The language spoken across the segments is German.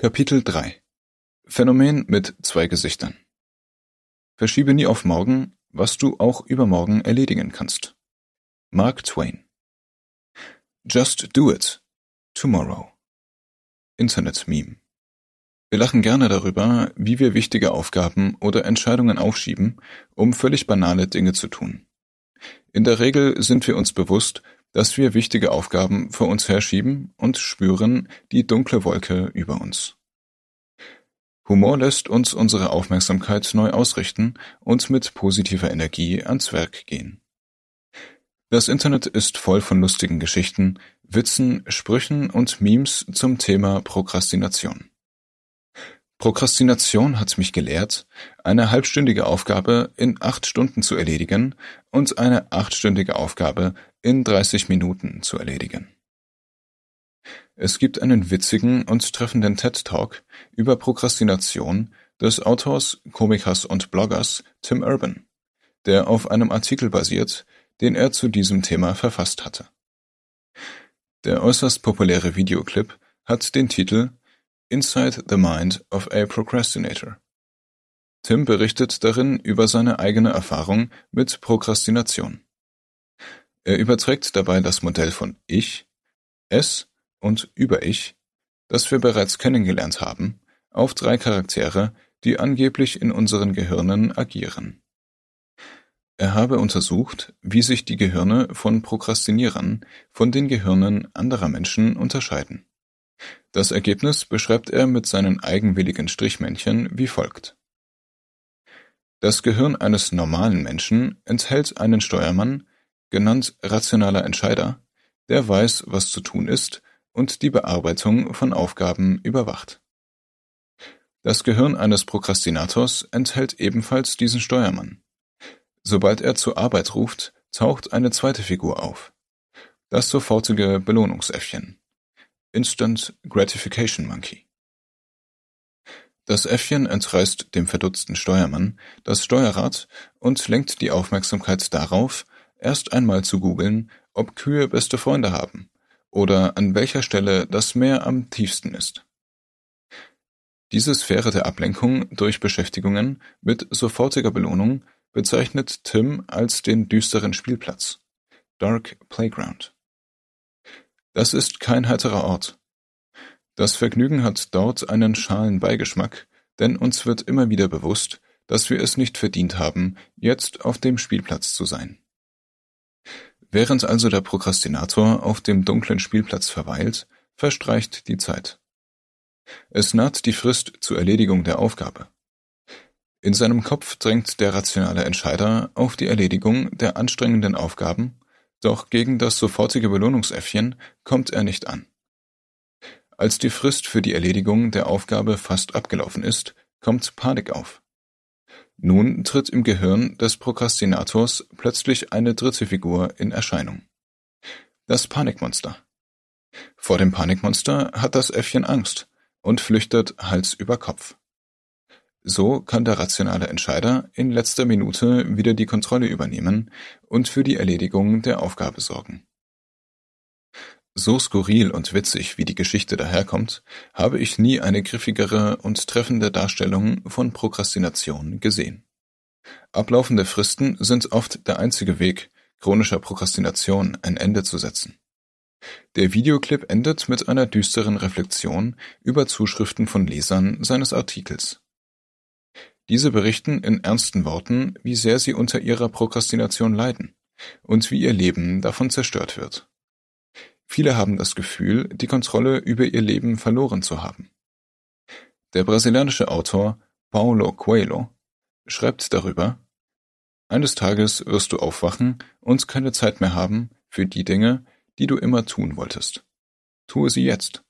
Kapitel 3 Phänomen mit zwei Gesichtern. Verschiebe nie auf morgen, was du auch übermorgen erledigen kannst. Mark Twain. Just do it. Tomorrow. Internet-Meme. Wir lachen gerne darüber, wie wir wichtige Aufgaben oder Entscheidungen aufschieben, um völlig banale Dinge zu tun. In der Regel sind wir uns bewusst, dass wir wichtige Aufgaben vor uns herschieben und spüren die dunkle Wolke über uns. Humor lässt uns unsere Aufmerksamkeit neu ausrichten und mit positiver Energie ans Werk gehen. Das Internet ist voll von lustigen Geschichten, Witzen, Sprüchen und Memes zum Thema Prokrastination. Prokrastination hat mich gelehrt, eine halbstündige Aufgabe in 8 Stunden zu erledigen und eine 8-stündige Aufgabe in 30 Minuten zu erledigen. Es gibt einen witzigen und treffenden TED-Talk über Prokrastination des Autors, Komikers und Bloggers Tim Urban, der auf einem Artikel basiert, den er zu diesem Thema verfasst hatte. Der äußerst populäre Videoclip hat den Titel Inside the Mind of a Procrastinator. Tim berichtet darin über seine eigene Erfahrung mit Prokrastination. Er überträgt dabei das Modell von Ich, Es und Über-Ich, das wir bereits kennengelernt haben, auf 3 Charaktere, die angeblich in unseren Gehirnen agieren. Er habe untersucht, wie sich die Gehirne von Prokrastinierern von den Gehirnen anderer Menschen unterscheiden. Das Ergebnis beschreibt er mit seinen eigenwilligen Strichmännchen wie folgt. Das Gehirn eines normalen Menschen enthält einen Steuermann, genannt rationaler Entscheider, der weiß, was zu tun ist und die Bearbeitung von Aufgaben überwacht. Das Gehirn eines Prokrastinators enthält ebenfalls diesen Steuermann. Sobald er zur Arbeit ruft, taucht eine zweite Figur auf. Das sofortige Belohnungsäffchen. Instant Gratification Monkey. Das Äffchen entreißt dem verdutzten Steuermann das Steuerrad und lenkt die Aufmerksamkeit darauf, erst einmal zu googeln, ob Kühe beste Freunde haben oder an welcher Stelle das Meer am tiefsten ist. Diese Sphäre der Ablenkung durch Beschäftigungen mit sofortiger Belohnung bezeichnet Tim als den düsteren Spielplatz, Dark Playground. Das ist kein heiterer Ort. Das Vergnügen hat dort einen schalen Beigeschmack, denn uns wird immer wieder bewusst, dass wir es nicht verdient haben, jetzt auf dem Spielplatz zu sein. Während also der Prokrastinator auf dem dunklen Spielplatz verweilt, verstreicht die Zeit. Es naht die Frist zur Erledigung der Aufgabe. In seinem Kopf drängt der rationale Entscheider auf die Erledigung der anstrengenden Aufgaben, doch gegen das sofortige Belohnungsäffchen kommt er nicht an. Als die Frist für die Erledigung der Aufgabe fast abgelaufen ist, kommt Panik auf. Nun tritt im Gehirn des Prokrastinators plötzlich eine dritte Figur in Erscheinung. Das Panikmonster. Vor dem Panikmonster hat das Äffchen Angst und flüchtet Hals über Kopf. So kann der rationale Entscheider in letzter Minute wieder die Kontrolle übernehmen und für die Erledigung der Aufgabe sorgen. So skurril und witzig wie die Geschichte daherkommt, habe ich nie eine griffigere und treffende Darstellung von Prokrastination gesehen. Ablaufende Fristen sind oft der einzige Weg, chronischer Prokrastination ein Ende zu setzen. Der Videoclip endet mit einer düsteren Reflexion über Zuschriften von Lesern seines Artikels. Diese berichten in ernsten Worten, wie sehr sie unter ihrer Prokrastination leiden und wie ihr Leben davon zerstört wird. Viele haben das Gefühl, die Kontrolle über ihr Leben verloren zu haben. Der brasilianische Autor Paulo Coelho schreibt darüber: Eines Tages wirst du aufwachen und keine Zeit mehr haben für die Dinge, die du immer tun wolltest. Tue sie jetzt.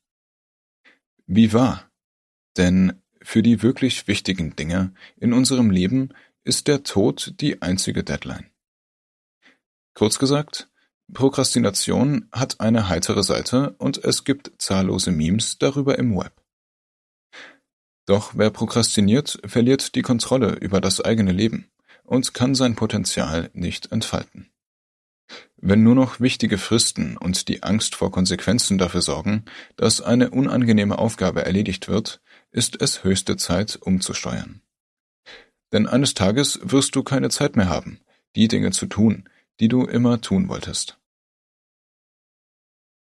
Wie wahr? Denn für die wirklich wichtigen Dinge in unserem Leben ist der Tod die einzige Deadline. Kurz gesagt, Prokrastination hat eine heitere Seite und es gibt zahllose Memes darüber im Web. Doch wer prokrastiniert, verliert die Kontrolle über das eigene Leben und kann sein Potenzial nicht entfalten. Wenn nur noch wichtige Fristen und die Angst vor Konsequenzen dafür sorgen, dass eine unangenehme Aufgabe erledigt wird, ist es höchste Zeit, umzusteuern. Denn eines Tages wirst du keine Zeit mehr haben, die Dinge zu tun, die du immer tun wolltest.